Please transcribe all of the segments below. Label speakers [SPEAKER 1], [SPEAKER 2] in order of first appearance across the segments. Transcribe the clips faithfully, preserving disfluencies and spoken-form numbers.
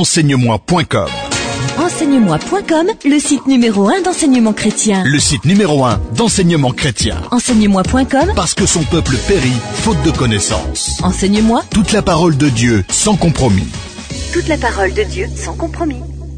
[SPEAKER 1] enseigne-moi point com.
[SPEAKER 2] enseigne-moi point com, le site numéro un d'enseignement chrétien.
[SPEAKER 1] Le site numéro un d'enseignement chrétien.
[SPEAKER 2] enseigne-moi point com,
[SPEAKER 1] parce que son peuple périt faute de connaissance.
[SPEAKER 2] Enseigne-moi
[SPEAKER 1] toute la parole de Dieu sans compromis.
[SPEAKER 2] Toute la parole de Dieu sans compromis.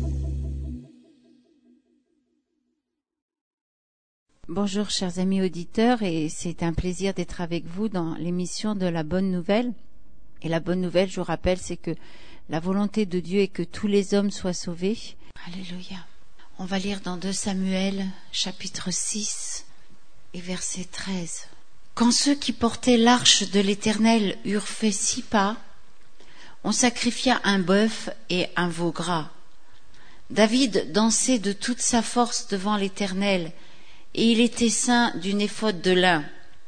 [SPEAKER 3] Bonjour chers amis auditeurs, et c'est un plaisir d'être avec vous dans l'émission de la Bonne Nouvelle. Et la bonne nouvelle, je vous rappelle, c'est que la volonté de Dieu est que tous les hommes soient sauvés. Alléluia. On va lire dans deux Samuel, chapitre six et verset treize. Quand ceux qui portaient l'arche de l'Éternel eurent fait six pas, on sacrifia un bœuf et un veau gras. David dansait de toute sa force devant l'Éternel, et il était ceint d'une éphod de lin.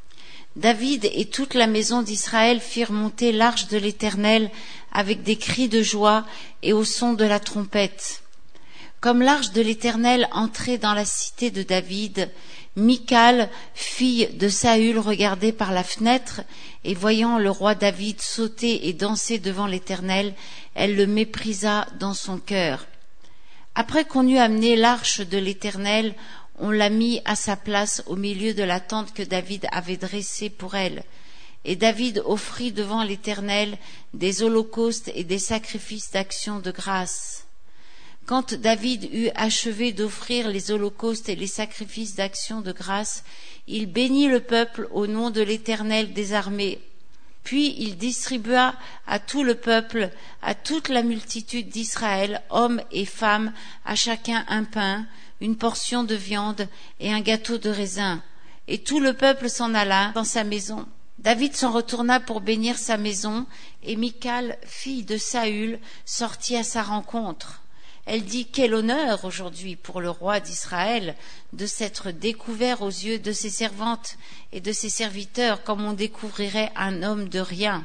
[SPEAKER 3] David et toute la maison d'Israël firent monter l'arche de l'Éternel avec des cris de joie et au son de la trompette. Comme l'arche de l'Éternel entrait dans la cité de David, Michal, fille de Saül, regardait par la fenêtre, et voyant le roi David sauter et danser devant l'Éternel, elle le méprisa dans son cœur. Après qu'on eut amené l'arche de l'Éternel, on l'a mis à sa place au milieu de la tente que David avait dressée pour elle. Et David offrit devant l'Éternel des holocaustes et des sacrifices d'action de grâce. Quand David eut achevé d'offrir les holocaustes et les sacrifices d'action de grâce, il bénit le peuple au nom de l'Éternel des armées. Puis il distribua à tout le peuple, à toute la multitude d'Israël, hommes et femmes, à chacun un pain, une portion de viande et un gâteau de raisin. Et tout le peuple s'en alla dans sa maison. David s'en retourna pour bénir sa maison, et Michal, fille de Saül, sortit à sa rencontre. Elle dit: quel honneur aujourd'hui pour le roi d'Israël de s'être découvert aux yeux de ses servantes et de ses serviteurs, comme on découvrirait un homme de rien.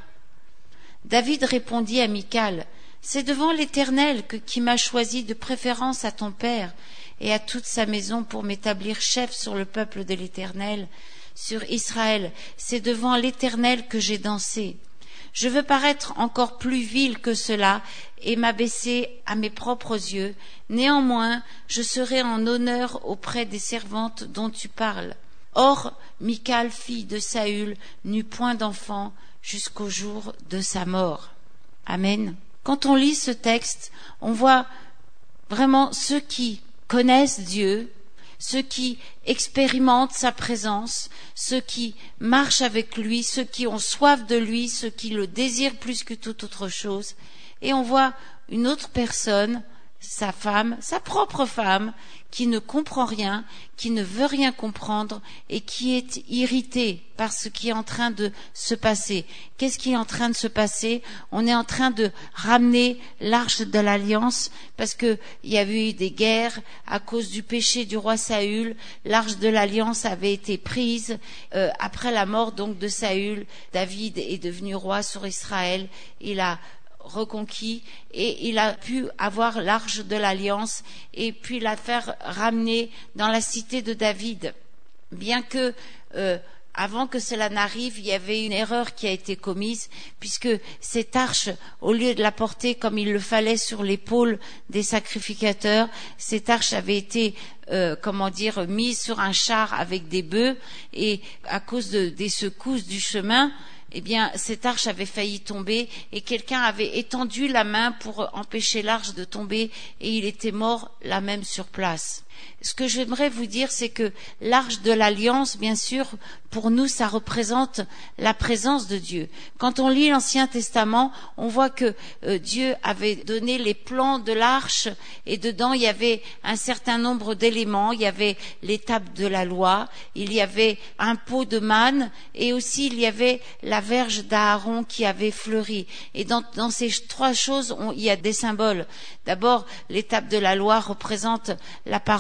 [SPEAKER 3] David répondit à Michal: c'est devant l'Éternel que, qui m'a choisi de préférence à ton père et à toute sa maison pour m'établir chef sur le peuple de l'Éternel, sur Israël. C'est devant l'Éternel que j'ai dansé. Je veux paraître encore plus vil que cela et m'abaisser à mes propres yeux. Néanmoins, je serai en honneur auprès des servantes dont tu parles. Or, Michal, fille de Saül, n'eut point d'enfant jusqu'au jour de sa mort. Amen. Quand on lit ce texte, on voit vraiment ceux qui connaissent Dieu, ceux qui expérimentent sa présence, ceux qui marchent avec lui, ceux qui ont soif de lui, ceux qui le désirent plus que toute autre chose. Et on voit une autre personne, sa femme, sa propre femme, qui ne comprend rien, qui ne veut rien comprendre et qui est irritée par ce qui est en train de se passer. Qu'est-ce qui est en train de se passer? On est en train de ramener l'arche de l'Alliance parce qu'il y a eu des guerres à cause du péché du roi Saül. L'arche de l'Alliance avait été prise euh, après la mort donc de Saül. David est devenu roi sur Israël. Il a reconquis et il a pu avoir l'arche de l'Alliance et puis la faire ramener dans la cité de David. Bien que euh, avant que cela n'arrive, il y avait une erreur qui a été commise, puisque cette arche, au lieu de la porter comme il le fallait sur l'épaule des sacrificateurs, cette arche avait été euh, comment dire, mise sur un char avec des bœufs, et à cause de, des secousses du chemin, eh bien, cette arche avait failli tomber et quelqu'un avait étendu la main pour empêcher l'arche de tomber et il était mort là même sur place. Ce que j'aimerais vous dire, c'est que l'arche de l'Alliance, bien sûr, pour nous, ça représente la présence de Dieu. Quand on lit l'Ancien Testament, on voit que euh, Dieu avait donné les plans de l'arche et dedans, il y avait un certain nombre d'éléments. Il y avait les tables de la loi, il y avait un pot de manne et aussi il y avait la verge d'Aaron qui avait fleuri. Et dans, dans ces trois choses, on, il y a des symboles. D'abord, les tables de la loi représentent la parole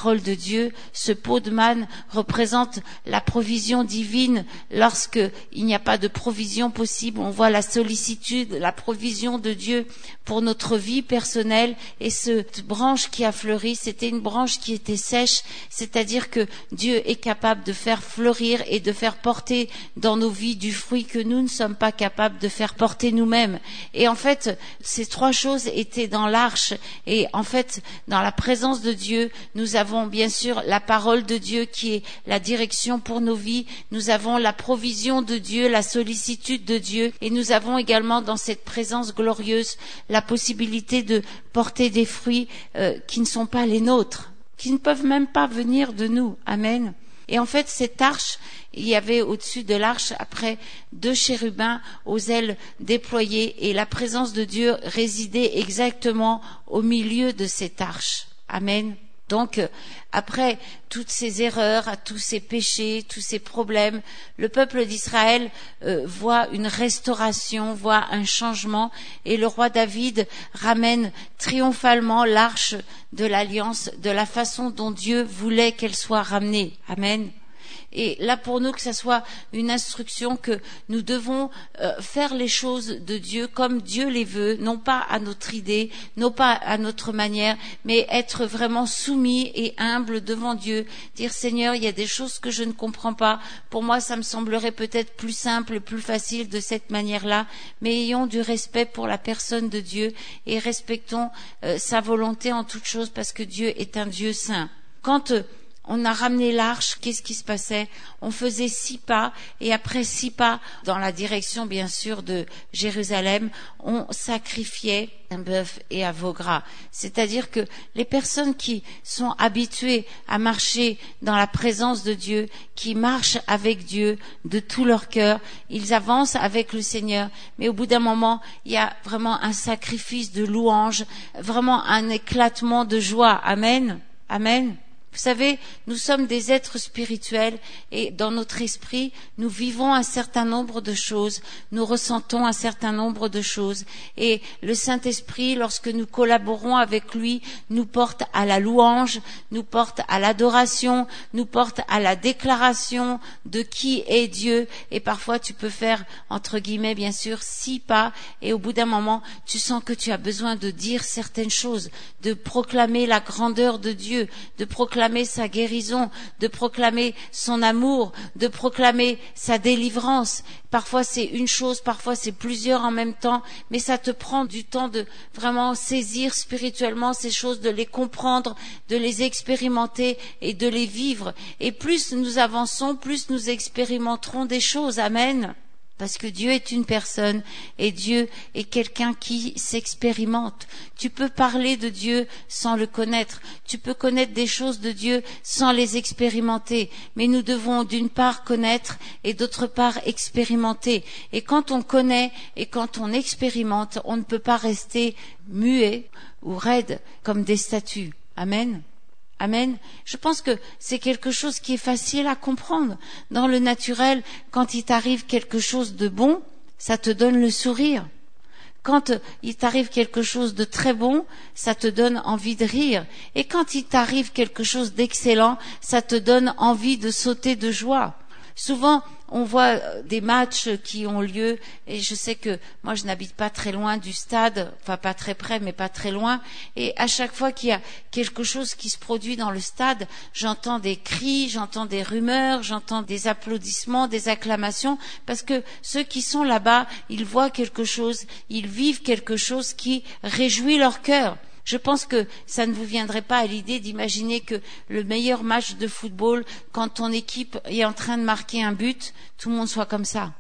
[SPEAKER 3] parole de Dieu. Ce pot de manne représente la provision divine. Lorsque il n'y a pas de provision possible, on voit la sollicitude, la provision de Dieu pour notre vie personnelle. Et cette branche qui a fleuri, c'était une branche qui était sèche, c'est-à-dire que Dieu est capable de faire fleurir et de faire porter dans nos vies du fruit que nous ne sommes pas capables de faire porter nous-mêmes. Et en fait, ces trois choses étaient dans l'arche. Et en fait, dans la présence de Dieu, nous avons bien sûr la parole de Dieu qui est la direction pour nos vies. Nous avons la provision de Dieu, la sollicitude de Dieu. Et nous avons également dans cette présence glorieuse la possibilité de porter des fruits euh, qui ne sont pas les nôtres, qui ne peuvent même pas venir de nous. Amen. Et en fait, cette arche, il y avait au-dessus de l'arche, après, deux chérubins aux ailes déployées, et la présence de Dieu résidait exactement au milieu de cette arche. Amen. Donc, après toutes ces erreurs, tous ces péchés, tous ces problèmes, le peuple d'Israël euh, voit une restauration, voit un changement, et le roi David ramène triomphalement l'arche de l'alliance de la façon dont Dieu voulait qu'elle soit ramenée. Amen. Et là, pour nous, que ça soit une instruction que nous devons euh, faire les choses de Dieu comme Dieu les veut, non pas à notre idée, non pas à notre manière, mais être vraiment soumis et humble devant Dieu. Dire, Seigneur, il y a des choses que je ne comprends pas. Pour moi, ça me semblerait peut-être plus simple, plus facile de cette manière-là, mais ayons du respect pour la personne de Dieu et respectons euh, sa volonté en toutes choses, parce que Dieu est un Dieu saint. Quand euh, on a ramené l'arche, qu'est-ce qui se passait? On faisait six pas, et après six pas, dans la direction bien sûr de Jérusalem, on sacrifiait un bœuf et un veau gras. C'est-à-dire que les personnes qui sont habituées à marcher dans la présence de Dieu, qui marchent avec Dieu de tout leur cœur, ils avancent avec le Seigneur, mais au bout d'un moment, il y a vraiment un sacrifice de louange, vraiment un éclatement de joie. Amen. Amen. Vous savez, nous sommes des êtres spirituels, et dans notre esprit, nous vivons un certain nombre de choses, nous ressentons un certain nombre de choses, et le Saint-Esprit, lorsque nous collaborons avec lui, nous porte à la louange, nous porte à l'adoration, nous porte à la déclaration de qui est Dieu. Et parfois tu peux faire, entre guillemets bien sûr, six pas, et au bout d'un moment, tu sens que tu as besoin de dire certaines choses, de proclamer la grandeur de Dieu, de proclamer sa guérison, de proclamer son amour, de proclamer sa délivrance. Parfois c'est une chose, parfois c'est plusieurs en même temps, mais ça te prend du temps de vraiment saisir spirituellement ces choses, de les comprendre, de les expérimenter et de les vivre. Et plus nous avançons, plus nous expérimenterons des choses. Amen. Parce que Dieu est une personne, et Dieu est quelqu'un qui s'expérimente. Tu peux parler de Dieu sans le connaître. Tu peux connaître des choses de Dieu sans les expérimenter. Mais nous devons d'une part connaître et d'autre part expérimenter. Et quand on connaît et quand on expérimente, on ne peut pas rester muet ou raide comme des statues. Amen. Amen. Je pense que c'est quelque chose qui est facile à comprendre. Dans le naturel, quand il t'arrive quelque chose de bon, ça te donne le sourire. Quand il t'arrive quelque chose de très bon, ça te donne envie de rire. Et quand il t'arrive quelque chose d'excellent, ça te donne envie de sauter de joie. Souvent, on voit des matchs qui ont lieu, et je sais que moi je n'habite pas très loin du stade, enfin pas très près mais pas très loin, et à chaque fois qu'il y a quelque chose qui se produit dans le stade, j'entends des cris, j'entends des rumeurs, j'entends des applaudissements, des acclamations, parce que ceux qui sont là-bas, ils voient quelque chose, ils vivent quelque chose qui réjouit leur cœur. Je pense que ça ne vous viendrait pas à l'idée d'imaginer que le meilleur match de football, quand ton équipe est en train de marquer un but, tout le monde soit comme ça.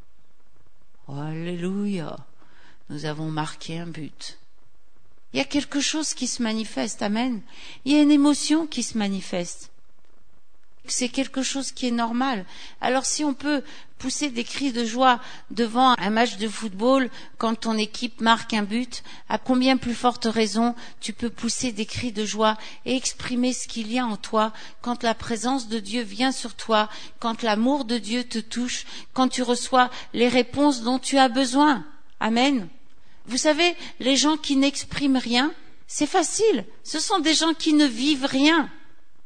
[SPEAKER 3] Oh, alléluia, nous avons marqué un but. Il y a quelque chose qui se manifeste, amen. Il y a une émotion qui se manifeste. C'est quelque chose qui est normal. Alors si on peut pousser des cris de joie devant un match de football quand ton équipe marque un but, à combien plus forte raison tu peux pousser des cris de joie et exprimer ce qu'il y a en toi quand la présence de Dieu vient sur toi, quand l'amour de Dieu te touche, quand tu reçois les réponses dont tu as besoin. Amen. Vous savez, les gens qui n'expriment rien, c'est facile. Ce sont des gens qui ne vivent rien.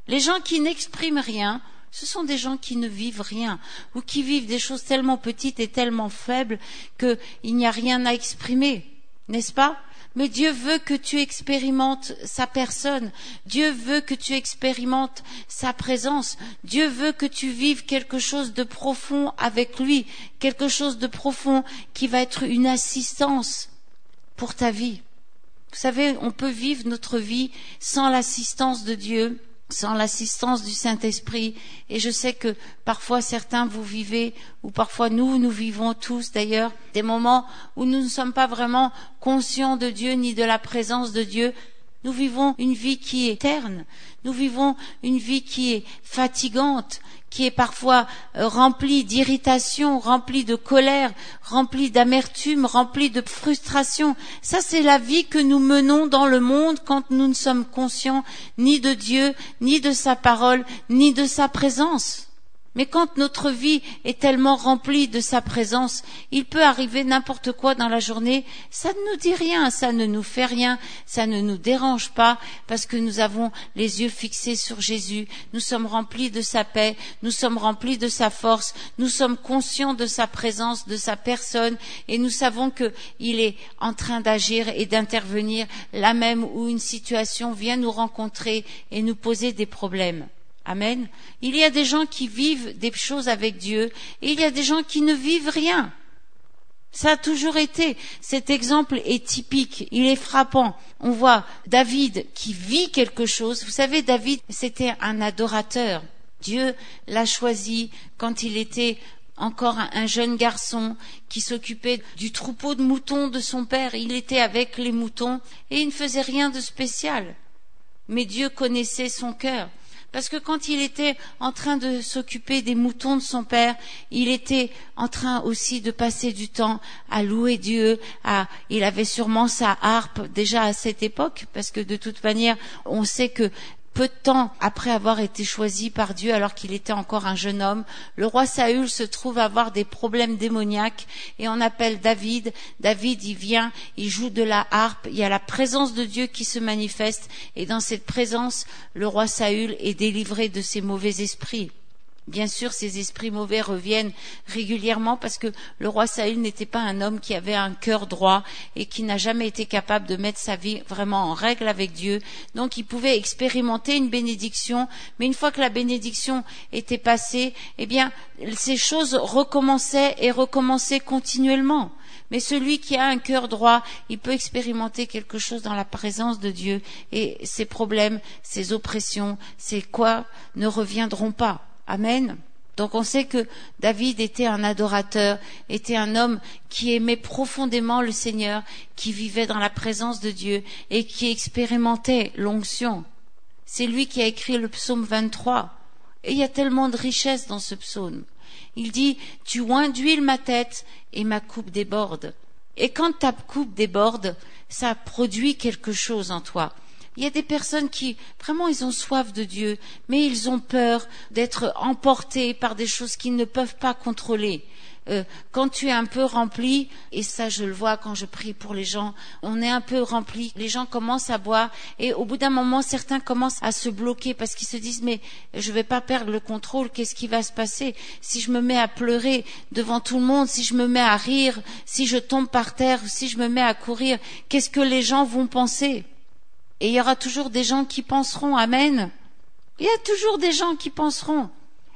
[SPEAKER 3] Les gens qui n'expriment rien, ce sont des gens qui ne vivent rien, ou qui vivent des choses tellement petites et tellement faibles qu'il n'y a rien à exprimer, n'est-ce pas? Mais Dieu veut que tu expérimentes sa personne. Dieu veut que tu expérimentes sa présence. Dieu veut que tu vives quelque chose de profond avec lui, quelque chose de profond qui va être une assistance pour ta vie. Vous savez, on peut vivre notre vie sans l'assistance de Dieu, sans l'assistance du Saint-Esprit. Et je sais que parfois certains vous vivez, ou parfois nous, nous vivons tous d'ailleurs, des moments où nous ne sommes pas vraiment conscients de Dieu ni de la présence de Dieu. Nous vivons une vie qui est terne, nous vivons une vie qui est fatigante, qui est parfois remplie d'irritation, remplie de colère, remplie d'amertume, remplie de frustration. Ça, c'est la vie que nous menons dans le monde quand nous ne sommes conscients ni de Dieu, ni de sa parole, ni de sa présence. Mais quand notre vie est tellement remplie de sa présence, il peut arriver n'importe quoi dans la journée, ça ne nous dit rien, ça ne nous fait rien, ça ne nous dérange pas, parce que nous avons les yeux fixés sur Jésus, nous sommes remplis de sa paix, nous sommes remplis de sa force, nous sommes conscients de sa présence, de sa personne, et nous savons qu'il est en train d'agir et d'intervenir là même où une situation vient nous rencontrer et nous poser des problèmes. Amen. Il y a des gens qui vivent des choses avec Dieu et il y a des gens qui ne vivent rien. Ça a toujours été. Cet exemple est typique, il est frappant. On voit David qui vit quelque chose. Vous savez, David, c'était un adorateur. Dieu l'a choisi quand il était encore un jeune garçon qui s'occupait du troupeau de moutons de son père. Il était avec les moutons et il ne faisait rien de spécial. Mais Dieu connaissait son cœur. Parce que quand il était en train de s'occuper des moutons de son père, il était en train aussi de passer du temps à louer Dieu. À, il avait sûrement sa harpe déjà à cette époque, parce que de toute manière, on sait que peu de temps après avoir été choisi par Dieu, alors qu'il était encore un jeune homme, le roi Saül se trouve avoir des problèmes démoniaques et on appelle David. David, il vient, il joue de la harpe, il y a la présence de Dieu qui se manifeste et dans cette présence, le roi Saül est délivré de ses mauvais esprits. Bien sûr, ces esprits mauvais reviennent régulièrement parce que le roi Saül n'était pas un homme qui avait un cœur droit et qui n'a jamais été capable de mettre sa vie vraiment en règle avec Dieu. Donc, il pouvait expérimenter une bénédiction, mais une fois que la bénédiction était passée, eh bien, ces choses recommençaient et recommençaient continuellement. Mais celui qui a un cœur droit, il peut expérimenter quelque chose dans la présence de Dieu et ses problèmes, ses oppressions, ses quoi ne reviendront pas. Amen. Donc on sait que David était un adorateur, était un homme qui aimait profondément le Seigneur, qui vivait dans la présence de Dieu et qui expérimentait l'onction. C'est lui qui a écrit le psaume vingt-trois. Et il y a tellement de richesse dans ce psaume. Il dit « Tu oins d'huile ma tête et ma coupe déborde ». Et quand ta coupe déborde, ça produit quelque chose en toi. Il y a des personnes qui, vraiment, ils ont soif de Dieu, mais ils ont peur d'être emportés par des choses qu'ils ne peuvent pas contrôler. Euh, quand tu es un peu rempli, et ça je le vois quand je prie pour les gens, on est un peu rempli, les gens commencent à boire, et au bout d'un moment, certains commencent à se bloquer parce qu'ils se disent, mais je ne vais pas perdre le contrôle, qu'est-ce qui va se passer si je me mets à pleurer devant tout le monde, si je me mets à rire, si je tombe par terre, si je me mets à courir, qu'est-ce que les gens vont penser ? Et il y aura toujours des gens qui penseront, amen. Il y a toujours des gens qui penseront.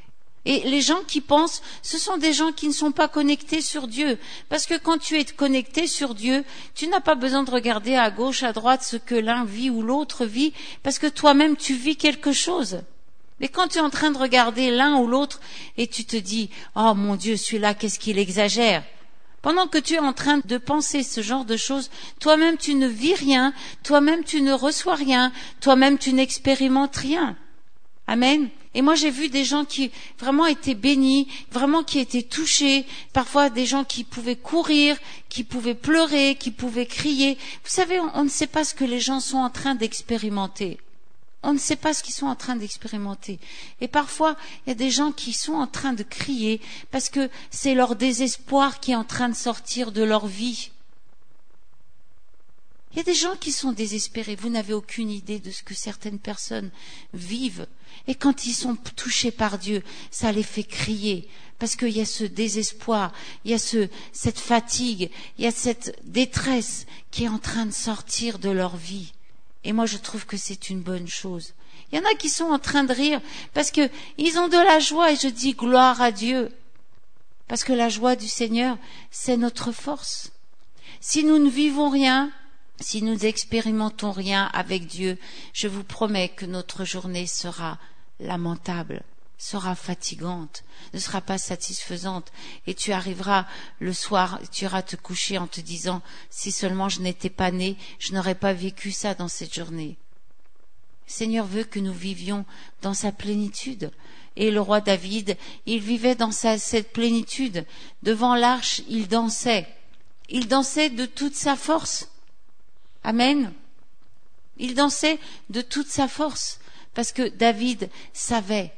[SPEAKER 3] Et les gens qui pensent, ce sont des gens qui ne sont pas connectés sur Dieu. Parce que quand tu es connecté sur Dieu, tu n'as pas besoin de regarder à gauche, à droite ce que l'un vit ou l'autre vit, parce que toi-même tu vis quelque chose. Mais quand tu es en train de regarder l'un ou l'autre et tu te dis, oh mon Dieu, celui-là, qu'est-ce qu'il exagère ? Pendant que tu es en train de penser ce genre de choses, toi-même tu ne vis rien, toi-même tu ne reçois rien, toi-même tu n'expérimentes rien. Amen. Et moi j'ai vu des gens qui vraiment étaient bénis, vraiment qui étaient touchés, parfois des gens qui pouvaient courir, qui pouvaient pleurer, qui pouvaient crier. Vous savez, on, on ne sait pas ce que les gens sont en train d'expérimenter. On ne sait pas ce qu'ils sont en train d'expérimenter. Et parfois, il y a des gens qui sont en train de crier parce que c'est leur désespoir qui est en train de sortir de leur vie. Il y a des gens qui sont désespérés. Vous n'avez aucune idée de ce que certaines personnes vivent. Et quand ils sont touchés par Dieu, ça les fait crier. Parce qu'il y a ce désespoir, il y a ce, cette fatigue, il y a cette détresse qui est en train de sortir de leur vie. Et moi, je trouve que c'est une bonne chose. Il y en a qui sont en train de rire parce que ils ont de la joie et je dis gloire à Dieu. Parce que la joie du Seigneur, c'est notre force. Si nous ne vivons rien, si nous n'expérimentons rien avec Dieu, je vous promets que notre journée sera lamentable, sera fatigante, ne sera pas satisfaisante. Et tu arriveras le soir, tu iras te coucher en te disant, si seulement je n'étais pas né, je n'aurais pas vécu ça dans cette journée. Le Seigneur veut que nous vivions dans sa plénitude. Et le roi David, il vivait dans sa, cette plénitude. Devant l'arche, il dansait. Il dansait de toute sa force. Amen. Il dansait de toute sa force. Parce que David savait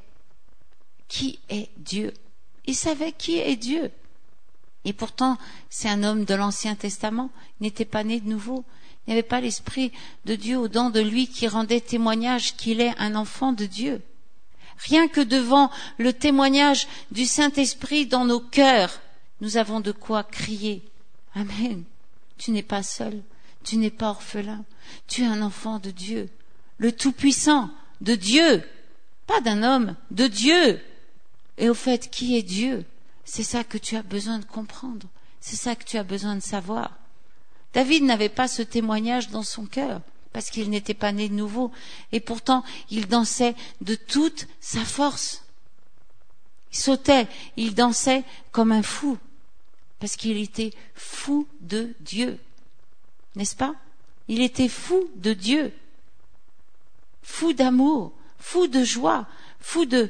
[SPEAKER 3] qui est Dieu. Il savait qui est Dieu. Et pourtant, c'est un homme de l'Ancien Testament. Il n'était pas né de nouveau. Il n'y avait pas l'Esprit de Dieu au-dedans de lui qui rendait témoignage qu'il est un enfant de Dieu. Rien que devant le témoignage du Saint-Esprit dans nos cœurs, nous avons de quoi crier. Amen. Tu n'es pas seul, tu n'es pas orphelin, tu es un enfant de Dieu, le Tout-Puissant, de Dieu, pas d'un homme, de Dieu. Et au fait, qui est Dieu? C'est ça que tu as besoin de comprendre, c'est ça que tu as besoin de savoir. David n'avait pas ce témoignage dans son cœur, parce qu'il n'était pas né de nouveau, et pourtant il dansait de toute sa force. Il sautait, il dansait comme un fou, parce qu'il était fou de Dieu, n'est-ce pas? Il était fou de Dieu, fou d'amour, fou de joie, fou de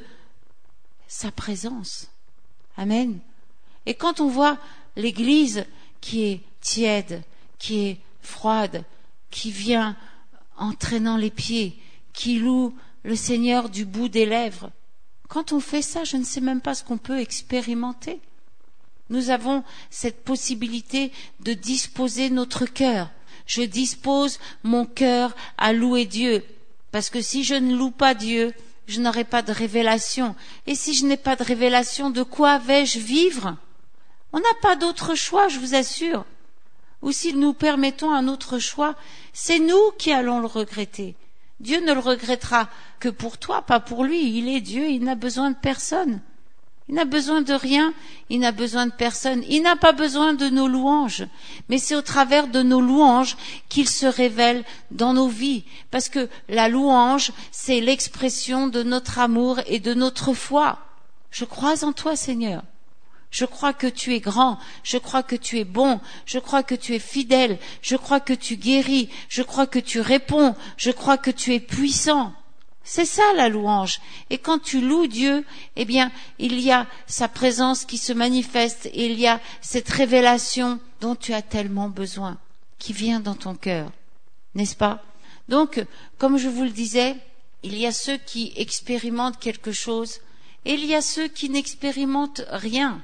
[SPEAKER 3] sa présence. Amen. Et quand on voit l'Église qui est tiède, qui est froide, qui vient en traînant les pieds, qui loue le Seigneur du bout des lèvres. Quand on fait ça, je ne sais même pas ce qu'on peut expérimenter. Nous avons cette possibilité de disposer notre cœur. Je dispose mon cœur à louer Dieu, parce que si je ne loue pas Dieu, je n'aurai pas de révélation. Et si je n'ai pas de révélation, de quoi vais-je vivre? On n'a pas d'autre choix, je vous assure. Ou si nous permettons un autre choix, c'est nous qui allons le regretter. Dieu ne le regrettera que pour toi, pas pour lui. Il est Dieu, il n'a besoin de personne. Il n'a besoin de rien, il n'a besoin de personne. Il n'a pas besoin de nos louanges. Mais c'est au travers de nos louanges qu'il se révèle dans nos vies. Parce que la louange, c'est l'expression de notre amour et de notre foi. Je crois en toi, Seigneur. Je crois que tu es grand, je crois que tu es bon, je crois que tu es fidèle, je crois que tu guéris, je crois que tu réponds, je crois que tu es puissant. C'est ça la louange. Et quand tu loues Dieu, eh bien, il y a sa présence qui se manifeste et il y a cette révélation dont tu as tellement besoin, qui vient dans ton cœur, n'est-ce pas? Donc, comme je vous le disais, il y a ceux qui expérimentent quelque chose et il y a ceux qui n'expérimentent rien.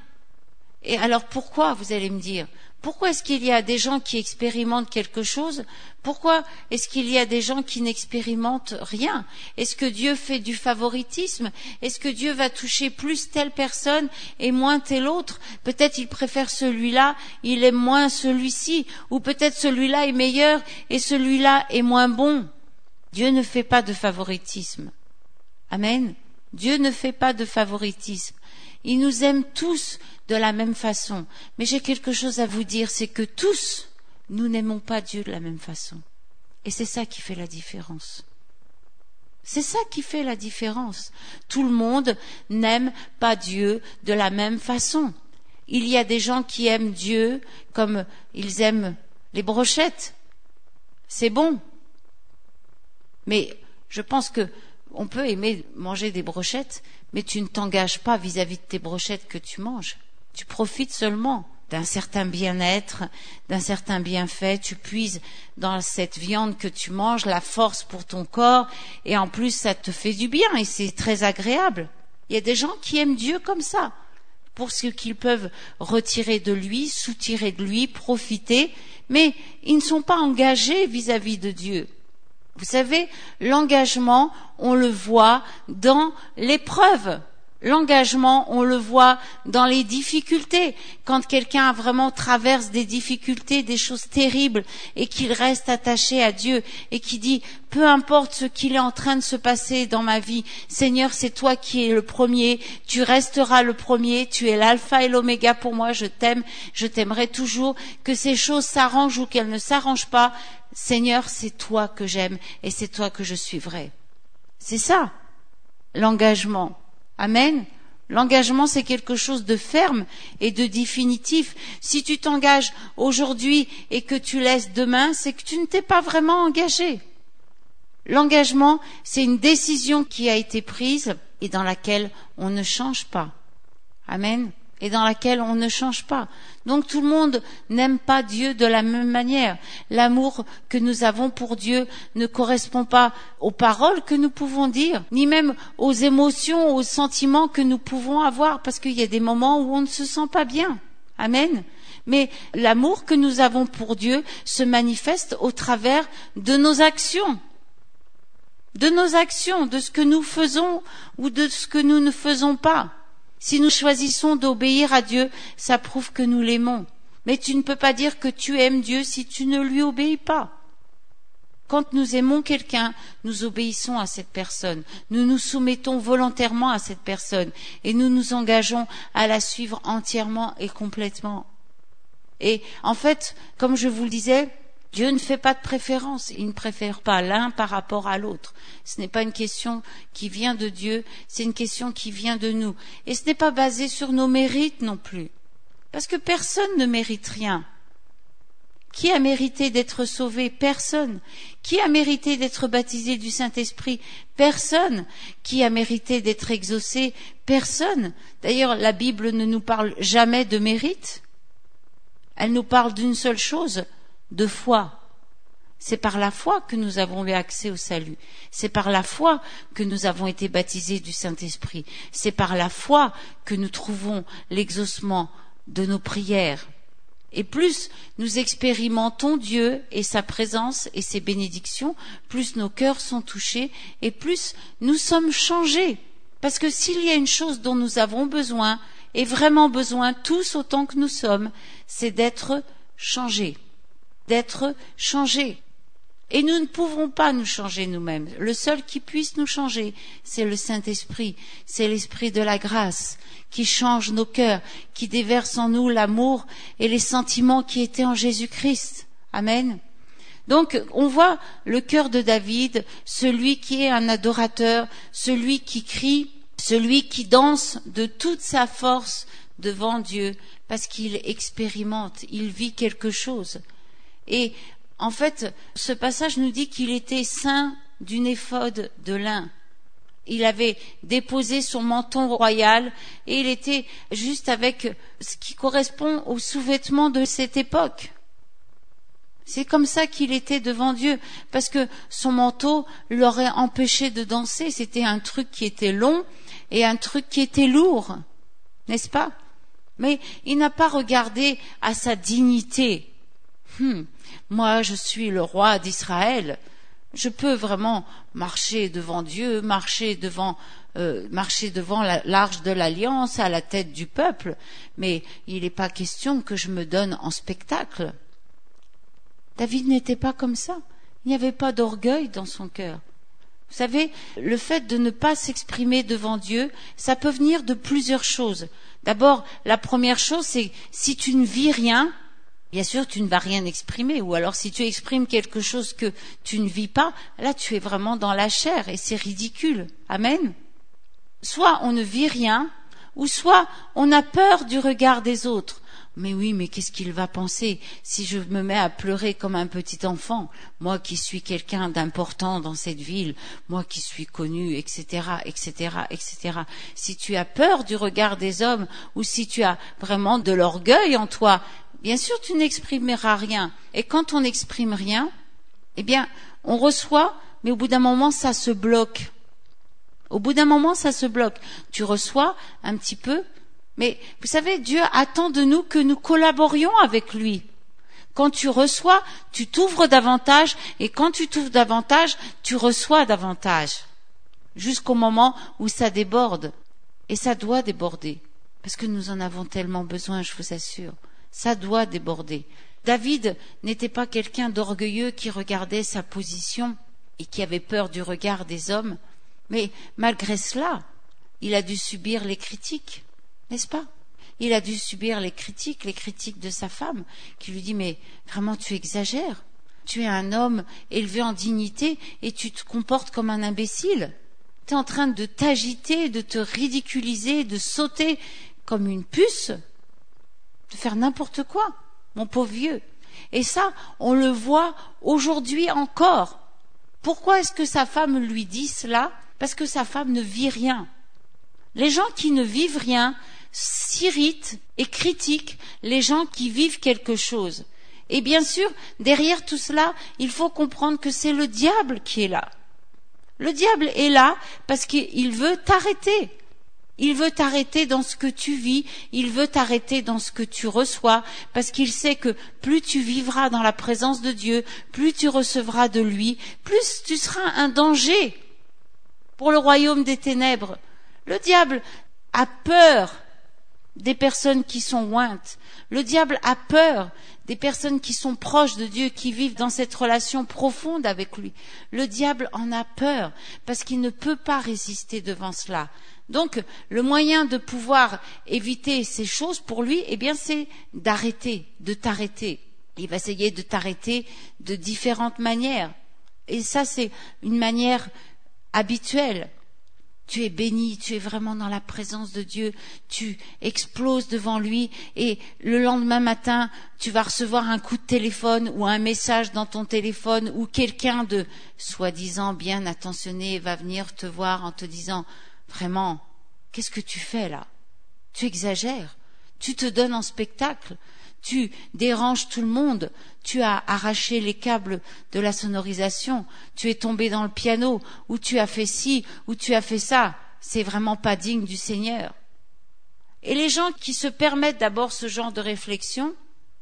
[SPEAKER 3] Et alors pourquoi, vous allez me dire, pourquoi est-ce qu'il y a des gens qui expérimentent quelque chose? Pourquoi est-ce qu'il y a des gens qui n'expérimentent rien? Est-ce que Dieu fait du favoritisme? Est-ce que Dieu va toucher plus telle personne et moins telle autre? Peut-être il préfère celui-là, il aime moins celui-ci, ou peut-être celui-là est meilleur et celui-là est moins bon. Dieu ne fait pas de favoritisme. Amen. Dieu ne fait pas de favoritisme. Il nous aime tous de la même façon. Mais j'ai quelque chose à vous dire, c'est que tous, nous n'aimons pas Dieu de la même façon. Et c'est ça qui fait la différence. C'est ça qui fait la différence. Tout le monde n'aime pas Dieu de la même façon. Il y a des gens qui aiment Dieu comme ils aiment les brochettes. C'est bon. Mais je pense que on peut aimer manger des brochettes, mais tu ne t'engages pas vis-à-vis de tes brochettes que tu manges. Tu profites seulement d'un certain bien-être, d'un certain bienfait. Tu puises dans cette viande que tu manges la force pour ton corps et en plus ça te fait du bien et c'est très agréable. Il y a des gens qui aiment Dieu comme ça, pour ce qu'ils peuvent retirer de lui, soutirer de lui, profiter, mais ils ne sont pas engagés vis-à-vis de Dieu. Vous savez, l'engagement, on le voit dans l'épreuve. L'engagement, on le voit dans les difficultés. Quand quelqu'un vraiment traverse des difficultés, des choses terribles, et qu'il reste attaché à Dieu, et qui dit, peu importe ce qu'il est en train de se passer dans ma vie, Seigneur, c'est toi qui es le premier, tu resteras le premier, tu es l'alpha et l'oméga pour moi, je t'aime, je t'aimerai toujours, que ces choses s'arrangent ou qu'elles ne s'arrangent pas, Seigneur, c'est toi que j'aime, et c'est toi que je suivrai. C'est ça, l'engagement. Amen. L'engagement, c'est quelque chose de ferme et de définitif. Si tu t'engages aujourd'hui et que tu laisses demain, c'est que tu ne t'es pas vraiment engagé. L'engagement, c'est une décision qui a été prise et dans laquelle on ne change pas. Amen. Et dans laquelle on ne change pas. Donc tout le monde n'aime pas Dieu de la même manière. L'amour que nous avons pour Dieu ne correspond pas aux paroles que nous pouvons dire, ni même aux émotions, aux sentiments que nous pouvons avoir, parce qu'il y a des moments où on ne se sent pas bien. Amen. Mais l'amour que nous avons pour Dieu se manifeste au travers de nos actions. De nos actions, de ce que nous faisons ou de ce que nous ne faisons pas. Si nous choisissons d'obéir à Dieu, ça prouve que nous l'aimons. Mais tu ne peux pas dire que tu aimes Dieu si tu ne lui obéis pas. Quand nous aimons quelqu'un, nous obéissons à cette personne. Nous nous soumettons volontairement à cette personne et nous nous engageons à la suivre entièrement et complètement. Et en fait, comme je vous le disais, Dieu ne fait pas de préférence, il ne préfère pas l'un par rapport à l'autre. Ce n'est pas une question qui vient de Dieu, c'est une question qui vient de nous. Et ce n'est pas basé sur nos mérites non plus. Parce que personne ne mérite rien. Qui a mérité d'être sauvé? Personne. Qui a mérité d'être baptisé du Saint-Esprit? Personne. Qui a mérité d'être exaucé? Personne. D'ailleurs, la Bible ne nous parle jamais de mérite. Elle nous parle d'une seule chose, de foi. C'est par la foi que nous avons eu accès au salut. C'est par la foi que nous avons été baptisés du Saint-Esprit. C'est par la foi que nous trouvons l'exaucement de nos prières. Et plus nous expérimentons Dieu et sa présence et ses bénédictions, plus nos cœurs sont touchés et plus nous sommes changés. Parce que s'il y a une chose dont nous avons besoin, et vraiment besoin tous autant que nous sommes, c'est d'être changés. D'être changés. Et nous ne pouvons pas nous changer nous-mêmes. Le seul qui puisse nous changer, c'est le Saint-Esprit, c'est l'Esprit de la grâce qui change nos cœurs, qui déverse en nous l'amour et les sentiments qui étaient en Jésus-Christ. Amen. Donc, on voit le cœur de David, celui qui est un adorateur, celui qui crie, celui qui danse de toute sa force devant Dieu, parce qu'il expérimente, il vit quelque chose. Et en fait, ce passage nous dit qu'il était ceint d'une éphode de lin. Il avait déposé son menton royal et il était juste avec ce qui correspond aux sous-vêtements de cette époque. C'est comme ça qu'il était devant Dieu, parce que son manteau l'aurait empêché de danser. C'était un truc qui était long et un truc qui était lourd, n'est-ce pas? Mais il n'a pas regardé à sa dignité. Hum, moi, je suis le roi d'Israël. Je peux vraiment marcher devant Dieu, marcher devant, euh, marcher devant la, l'arche de l'alliance, à la tête du peuple, mais il n'est pas question que je me donne en spectacle. David n'était pas comme ça. Il n'y avait pas d'orgueil dans son cœur. Vous savez, le fait de ne pas s'exprimer devant Dieu, ça peut venir de plusieurs choses. D'abord, la première chose, c'est si tu ne vis rien, bien sûr, tu ne vas rien exprimer. Ou alors, si tu exprimes quelque chose que tu ne vis pas, là, tu es vraiment dans la chair et c'est ridicule. Amen. Soit on ne vit rien, ou soit on a peur du regard des autres. Mais oui, mais qu'est-ce qu'il va penser si je me mets à pleurer comme un petit enfant, moi qui suis quelqu'un d'important dans cette ville, moi qui suis connu, et cetera, et cetera, et cetera. Si tu as peur du regard des hommes ou si tu as vraiment de l'orgueil en toi, bien sûr tu n'exprimeras rien. Et quand on n'exprime rien, eh bien, on reçoit, mais au bout d'un moment, ça se bloque. Au bout d'un moment, ça se bloque. Tu reçois un petit peu. Mais vous savez, Dieu attend de nous que nous collaborions avec lui. Quand tu reçois, tu t'ouvres davantage, et quand tu t'ouvres davantage, tu reçois davantage. Jusqu'au moment où ça déborde. Et ça doit déborder. Parce que nous en avons tellement besoin, je vous assure. Ça doit déborder. David n'était pas quelqu'un d'orgueilleux qui regardait sa position et qui avait peur du regard des hommes. Mais malgré cela, il a dû subir les critiques, n'est-ce pas? Il a dû subir les critiques, les critiques de sa femme, qui lui dit « Mais vraiment, tu exagères. Tu es un homme élevé en dignité et tu te comportes comme un imbécile. Tu es en train de t'agiter, de te ridiculiser, de sauter comme une puce, de faire n'importe quoi, mon pauvre vieux. » Et ça, on le voit aujourd'hui encore. Pourquoi est-ce que sa femme lui dit cela? Parce que sa femme ne vit rien. Les gens qui ne vivent rien s'irritent et critiquent les gens qui vivent quelque chose. Et bien sûr, derrière tout cela, il faut comprendre que c'est le diable qui est là. Le diable est là parce qu'il veut t'arrêter. Il veut t'arrêter dans ce que tu vis, il veut t'arrêter dans ce que tu reçois, parce qu'il sait que plus tu vivras dans la présence de Dieu, plus tu recevras de lui, plus tu seras un danger pour le royaume des ténèbres. Le diable a peur des personnes qui sont ointes. Le diable a peur des personnes qui sont proches de Dieu, qui vivent dans cette relation profonde avec lui. Le diable en a peur parce qu'il ne peut pas résister devant cela. Donc, le moyen de pouvoir éviter ces choses pour lui, eh bien, c'est d'arrêter, de t'arrêter. Il va essayer de t'arrêter de différentes manières. Et ça, c'est une manière habituelle. Tu es béni, tu es vraiment dans la présence de Dieu, tu exploses devant lui et le lendemain matin, tu vas recevoir un coup de téléphone ou un message dans ton téléphone où quelqu'un de soi-disant bien attentionné va venir te voir en te disant « Vraiment, qu'est-ce que tu fais là? Tu exagères, tu te donnes en spectacle, tu déranges tout le monde, tu as arraché les câbles de la sonorisation, tu es tombé dans le piano, ou tu as fait ci, ou tu as fait ça. C'est vraiment pas digne du Seigneur. » Et les gens qui se permettent d'abord ce genre de réflexion,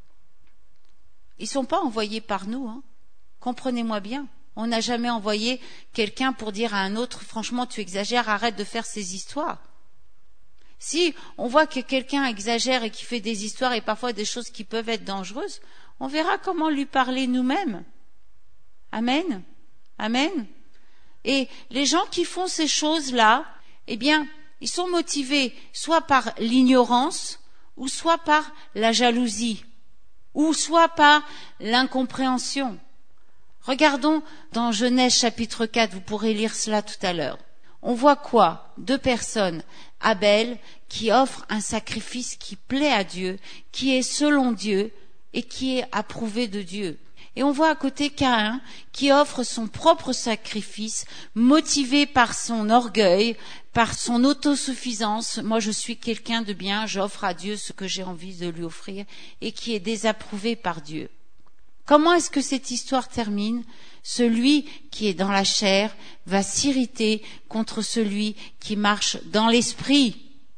[SPEAKER 3] ils sont pas envoyés par nous, hein. Comprenez-moi bien. On n'a jamais envoyé quelqu'un pour dire à un autre, franchement, tu exagères, arrête de faire ces histoires. Si on voit que quelqu'un exagère et qui fait des histoires et parfois des choses qui peuvent être dangereuses, on verra comment lui parler nous-mêmes. Amen. Amen. Et les gens qui font ces choses-là, eh bien, ils sont motivés soit par l'ignorance, ou soit par la jalousie, ou soit par l'incompréhension. Regardons dans Genèse chapitre quatre, vous pourrez lire cela tout à l'heure. On voit quoi? Deux personnes. Abel, qui offre un sacrifice qui plaît à Dieu, qui est selon Dieu et qui est approuvé de Dieu. Et on voit à côté Caïn, qui offre son propre sacrifice, motivé par son orgueil, par son autosuffisance. Moi, je suis quelqu'un de bien, j'offre à Dieu ce que j'ai envie de lui offrir, et qui est désapprouvé par Dieu. Comment est-ce que cette histoire termine? Celui qui est dans la chair va s'irriter contre celui qui marche dans l'esprit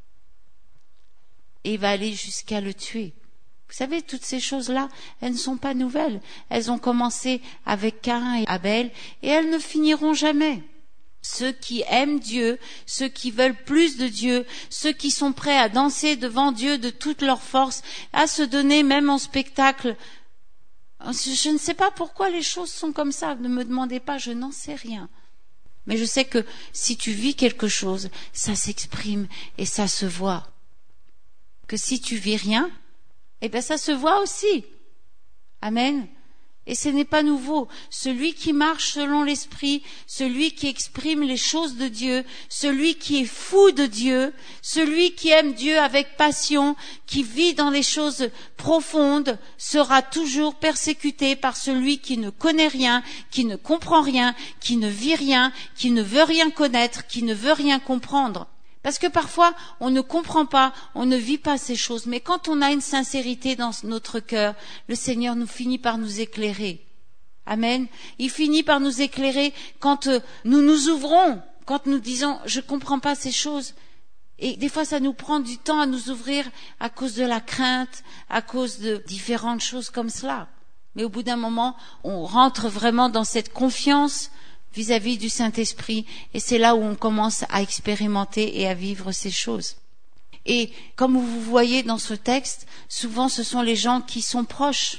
[SPEAKER 3] et va aller jusqu'à le tuer. Vous savez, toutes ces choses-là, elles ne sont pas nouvelles. Elles ont commencé avec Caïn et Abel et elles ne finiront jamais. Ceux qui aiment Dieu, ceux qui veulent plus de Dieu, ceux qui sont prêts à danser devant Dieu de toute leur force, à se donner même en spectacle. Je ne sais pas pourquoi les choses sont comme ça, ne me demandez pas, je n'en sais rien. Mais je sais que si tu vis quelque chose, ça s'exprime et ça se voit. Que si tu vis rien, eh bien ça se voit aussi. Amen. Et ce n'est pas nouveau. Celui qui marche selon l'esprit, celui qui exprime les choses de Dieu, celui qui est fou de Dieu, celui qui aime Dieu avec passion, qui vit dans les choses profondes, sera toujours persécuté par celui qui ne connaît rien, qui ne comprend rien, qui ne vit rien, qui ne veut rien connaître, qui ne veut rien comprendre. Parce que parfois, on ne comprend pas, on ne vit pas ces choses. Mais quand on a une sincérité dans notre cœur, le Seigneur nous finit par nous éclairer. Amen. Il finit par nous éclairer quand nous nous ouvrons, quand nous disons « je ne comprends pas ces choses ». Et des fois, ça nous prend du temps à nous ouvrir à cause de la crainte, à cause de différentes choses comme cela. Mais au bout d'un moment, on rentre vraiment dans cette confiance vis-à-vis du Saint-Esprit, et c'est là où on commence à expérimenter et à vivre ces choses. Et comme vous voyez dans ce texte, souvent ce sont les gens qui sont proches,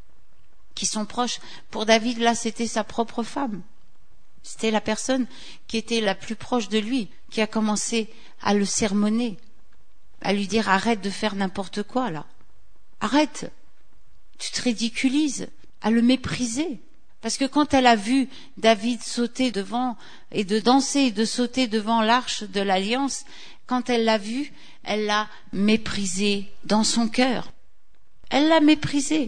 [SPEAKER 3] qui sont proches. Pour David, là, c'était sa propre femme. C'était la personne qui était la plus proche de lui, qui a commencé à le sermonner, à lui dire arrête de faire n'importe quoi là. Arrête, tu te ridiculises, à le mépriser. Parce que quand elle a vu David sauter devant et de danser et de sauter devant l'arche de l'Alliance, quand elle l'a vu, elle l'a méprisé dans son cœur. Elle l'a méprisé.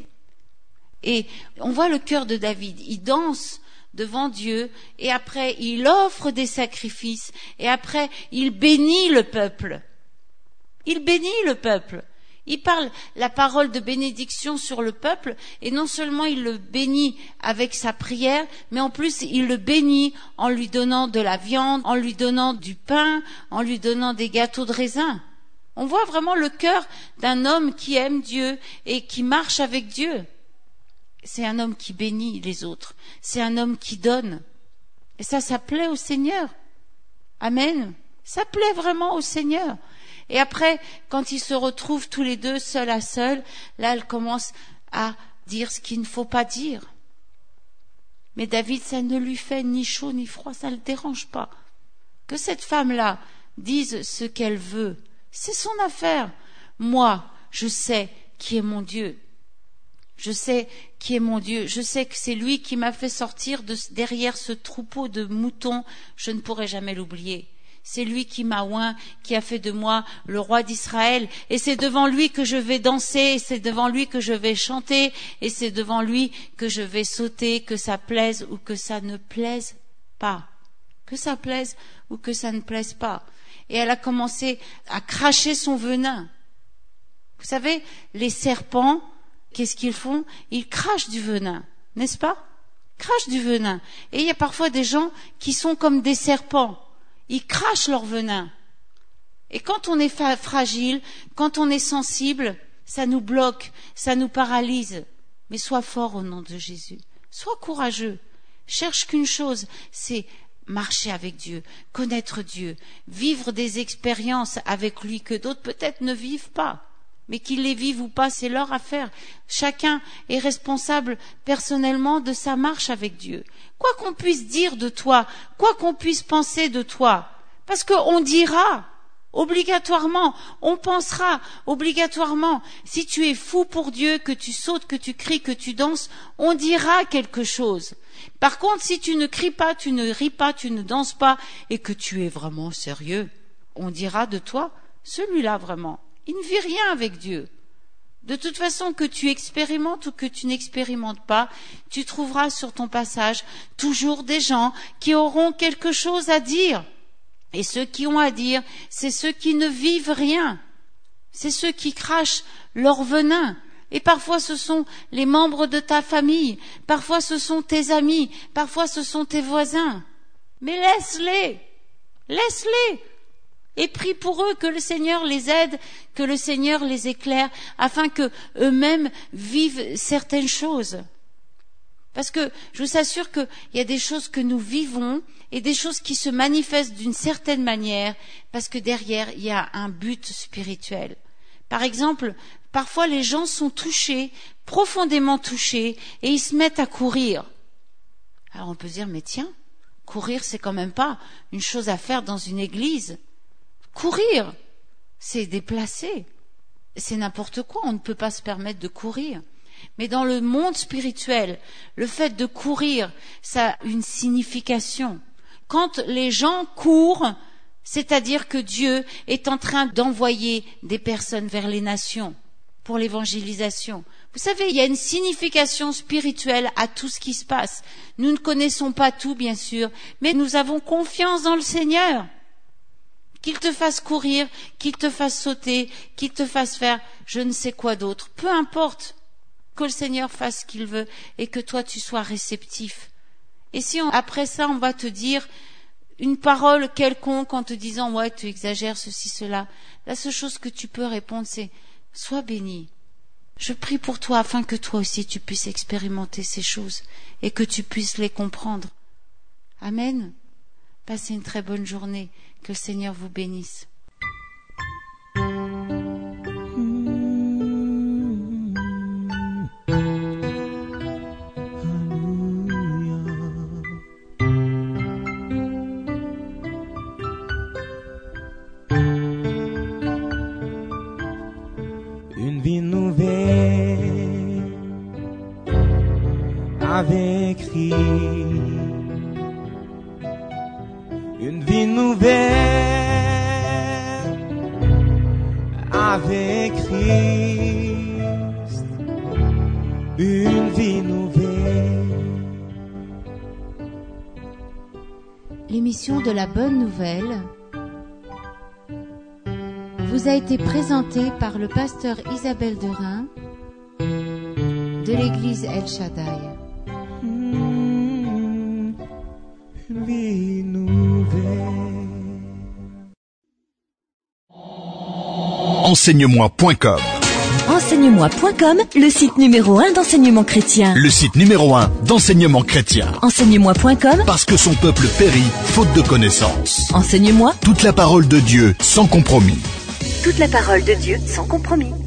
[SPEAKER 3] Et on voit le cœur de David, il danse devant Dieu, et après il offre des sacrifices, et après il bénit le peuple. Il bénit le peuple. Il parle la parole de bénédiction sur le peuple, et non seulement il le bénit avec sa prière, mais en plus il le bénit en lui donnant de la viande, en lui donnant du pain, en lui donnant des gâteaux de raisin. On voit vraiment le cœur d'un homme qui aime Dieu et qui marche avec Dieu. C'est un homme qui bénit les autres. C'est un homme qui donne. Et ça, ça plaît au Seigneur. Amen. Ça plaît vraiment au Seigneur. Et après, quand ils se retrouvent tous les deux, seuls à seul, là, elle commence à dire ce qu'il ne faut pas dire. Mais David, ça ne lui fait ni chaud ni froid, ça ne le dérange pas. Que cette femme-là dise ce qu'elle veut, c'est son affaire. Moi, je sais qui est mon Dieu. Je sais qui est mon Dieu. Je sais que c'est lui qui m'a fait sortir de derrière ce troupeau de moutons. Je ne pourrai jamais l'oublier. C'est lui qui m'a oint, qui a fait de moi le roi d'Israël. Et c'est devant lui que je vais danser, et c'est devant lui que je vais chanter, et c'est devant lui que je vais sauter, que ça plaise ou que ça ne plaise pas. Que ça plaise ou que ça ne plaise pas. Et elle a commencé à cracher son venin. Vous savez, les serpents, qu'est-ce qu'ils font? Ils crachent du venin, n'est-ce pas? Crachent du venin. Et il y a parfois des gens qui sont comme des serpents. Ils crachent leur venin. Et quand on est fa- fragile, quand on est sensible, ça nous bloque, ça nous paralyse. Mais sois fort au nom de Jésus. Sois courageux. Cherche qu'une chose, c'est marcher avec Dieu, connaître Dieu, vivre des expériences avec lui que d'autres peut-être ne vivent pas. Mais qu'ils les vivent ou pas, c'est leur affaire. Chacun est responsable personnellement de sa marche avec Dieu. Quoi qu'on puisse dire de toi, quoi qu'on puisse penser de toi, parce qu'on dira obligatoirement, on pensera obligatoirement, si tu es fou pour Dieu, que tu sautes, que tu cries, que tu danses, on dira quelque chose. Par contre, si tu ne cries pas, tu ne ris pas, tu ne danses pas, et que tu es vraiment sérieux, on dira de toi, celui-là vraiment, il ne vit rien avec Dieu. De toute façon, que tu expérimentes ou que tu n'expérimentes pas, tu trouveras sur ton passage toujours des gens qui auront quelque chose à dire. Et ceux qui ont à dire, c'est ceux qui ne vivent rien. C'est ceux qui crachent leur venin. Et parfois ce sont les membres de ta famille, parfois ce sont tes amis, parfois ce sont tes voisins. Mais laisse-les, laisse-les. Et prie pour eux, que le Seigneur les aide, que le Seigneur les éclaire, afin que eux-mêmes vivent certaines choses. Parce que je vous assure qu'il y a des choses que nous vivons et des choses qui se manifestent d'une certaine manière, parce que derrière, il y a un but spirituel. Par exemple, parfois les gens sont touchés, profondément touchés, et ils se mettent à courir. Alors on peut se dire, mais tiens, courir, c'est quand même pas une chose à faire dans une église. Courir, c'est déplacé, c'est n'importe quoi, on ne peut pas se permettre de courir. Mais dans le monde spirituel, le fait de courir, ça a une signification. Quand les gens courent, c'est-à-dire que Dieu est en train d'envoyer des personnes vers les nations pour l'évangélisation. Vous savez, il y a une signification spirituelle à tout ce qui se passe. Nous ne connaissons pas tout, bien sûr, mais nous avons confiance dans le Seigneur. Qu'il te fasse courir, qu'il te fasse sauter, qu'il te fasse faire je ne sais quoi d'autre. Peu importe, que le Seigneur fasse ce qu'il veut et que toi tu sois réceptif. Et si on, après ça on va te dire une parole quelconque en te disant ouais tu exagères ceci, cela, la seule chose que tu peux répondre c'est sois béni, Je prie pour toi afin que toi aussi tu puisses expérimenter ces choses et que tu puisses les comprendre. Amen. Passez une très bonne journée. Que le Seigneur vous bénisse.
[SPEAKER 4] Une vie nouvelle avec Christ. Une vie nouvelle avec Christ. Une vie nouvelle.
[SPEAKER 3] L'émission de la Bonne Nouvelle vous a été présentée par le pasteur Isabelle Derain de l'église El Shaddai.
[SPEAKER 4] Une vie nouvelle.
[SPEAKER 1] enseignemoi point com.
[SPEAKER 2] enseignemoi point com, le site numéro un d'enseignement chrétien.
[SPEAKER 1] Le site numéro un d'enseignement chrétien.
[SPEAKER 2] enseignemoi point com,
[SPEAKER 1] Parce que son peuple périt, faute de connaissance.
[SPEAKER 2] Enseigne-moi
[SPEAKER 1] Toute la parole de Dieu, sans compromis.
[SPEAKER 2] toute la parole de Dieu sans compromis.